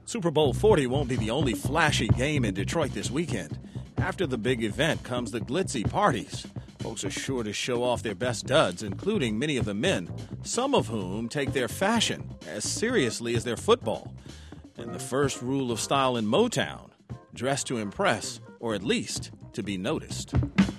Super Bowl 40 won't be the only flashy game in Detroit this weekend. After the big event comes the glitzy parties. Folks are sure to show off their best duds, including many of the men, some of whom take their fashion as seriously as their football. And the first rule of style in Motown, dress to impress, or at least to be noticed.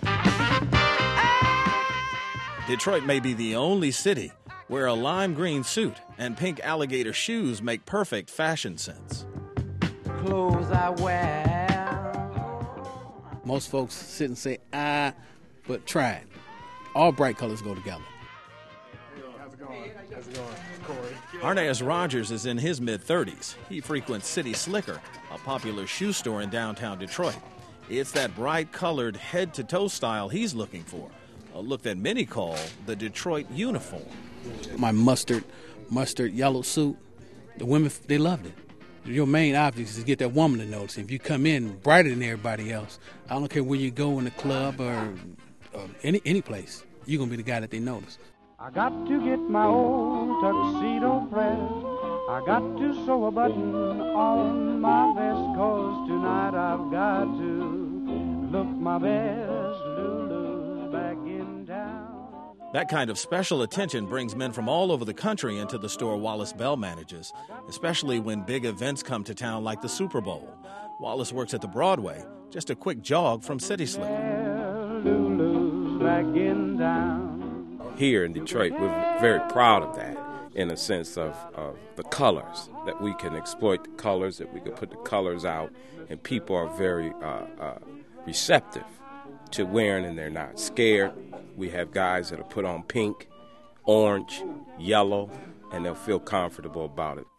Detroit may be the only city where a lime green suit and pink alligator shoes make perfect fashion sense. Clothes I wear. Most folks sit and say, but try it. All bright colors go together. How's it going? Corey? Arnaz Rogers is in his mid-30s. He frequents City Slicker, a popular shoe store in downtown Detroit. It's that bright-colored head-to-toe style he's looking for, a look that many call the Detroit uniform. My mustard yellow suit, the women, they loved it. Your main object is to get that woman to notice. If you come in brighter than everybody else, I don't care where you go in the club or any place, you're going to be the guy that they notice. I got to get my old tuxedo pressed. I got to sew a button on my vest, 'cause tonight I've got to look my best. Lulu's back in town. That kind of special attention brings men from all over the country into the store Wallace Bell manages, especially when big events come to town like the Super Bowl. Wallace works at the Broadway, just a quick jog from City Slicker. Lulu's back in town. Here in Detroit, we're very proud of that, in a sense of the colors, that we can exploit the colors, that we can put the colors out, and people are very receptive to wearing, and they're not scared. We have guys that'll put on pink, orange, yellow, and they'll feel comfortable about it.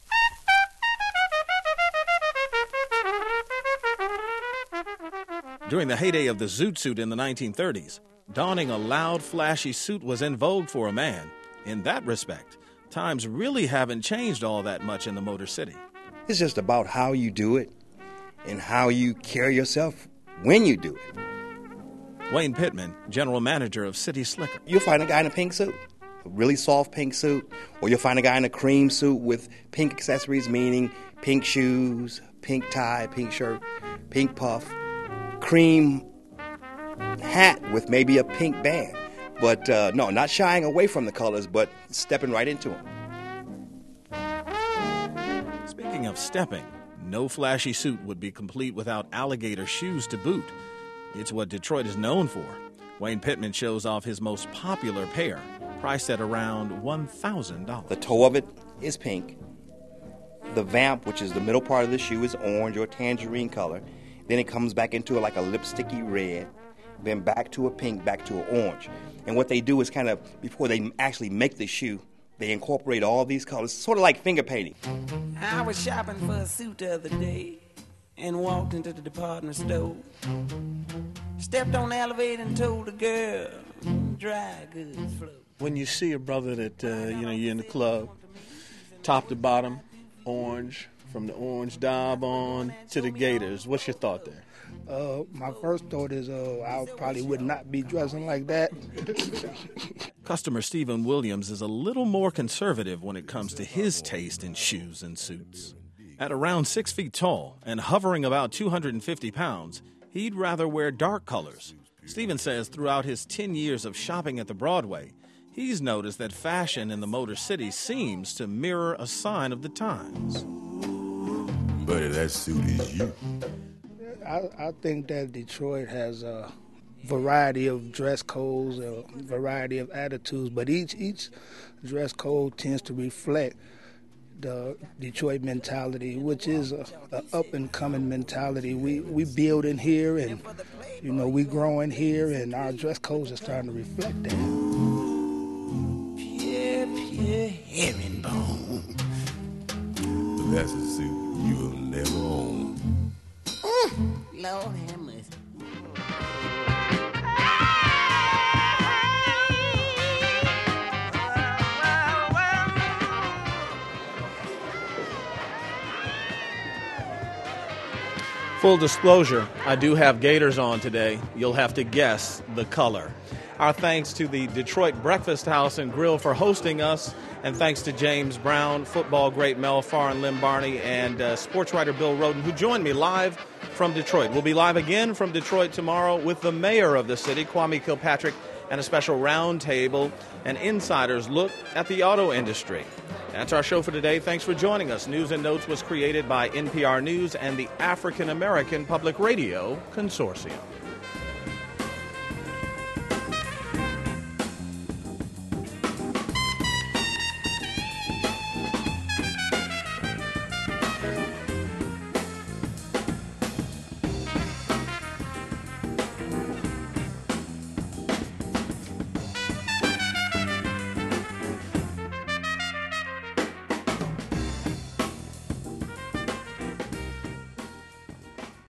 During the heyday of the zoot suit in the 1930s, donning a loud, flashy suit was in vogue for a man. In that respect, times really haven't changed all that much in the Motor City. It's just about how you do it and how you carry yourself when you do it. Wayne Pittman, general manager of City Slicker. You'll find a guy in a pink suit, a really soft pink suit, or you'll find a guy in a cream suit with pink accessories, meaning pink shoes, pink tie, pink shirt, pink puff, cream hat with maybe a pink band. But no, not shying away from the colors, but stepping right into them. Speaking of stepping, no flashy suit would be complete without alligator shoes to boot. It's what Detroit is known for. Wayne Pittman shows off his most popular pair, priced at around $1,000. The toe of it is pink. The vamp, which is the middle part of the shoe, is orange or tangerine color. Then it comes back into like a lipsticky red, then back to a pink, back to an orange. And what they do is kind of, before they actually make the shoe, they incorporate all these colors, sort of like finger painting. I was shopping for a suit the other day and walked into the department store. Stepped on the elevator and told the girl, dry goods flow. When you see a brother that, you're in the club, top to bottom, orange, from the orange Dob on to the Gators, what's your thought there? My first thought is I probably would not be dressing like that. Customer Stephen Williams is a little more conservative when it comes to his taste in shoes and suits. At around 6 feet tall and hovering about 250 pounds, he'd rather wear dark colors. Stephen says throughout his 10 years of shopping at the Broadway, he's noticed that fashion in the Motor City seems to mirror a sign of the times. Buddy, that suit is you. I think that Detroit has a variety of dress codes, a variety of attitudes, but each dress code tends to reflect the Detroit mentality, which is a up-and-coming mentality. We build in here, and we grow in here, and our dress codes are starting to reflect that. Pure herringbone. But that's a suit you'll never own. Lord have mercy. Full disclosure, I do have Gators on today. You'll have to guess the color. Our thanks to the Detroit Breakfast House and Grill for hosting us, And thanks to James Brown, football great Mel Farr and Lynn Barney, and sports writer Bill Rhoden, who joined me live from Detroit. We'll be live again from Detroit tomorrow with the mayor of the city, Kwame Kilpatrick, and a special roundtable and insider's look at the auto industry. That's our show for today. Thanks for joining us. News and Notes was created by NPR News and the African American Public Radio Consortium.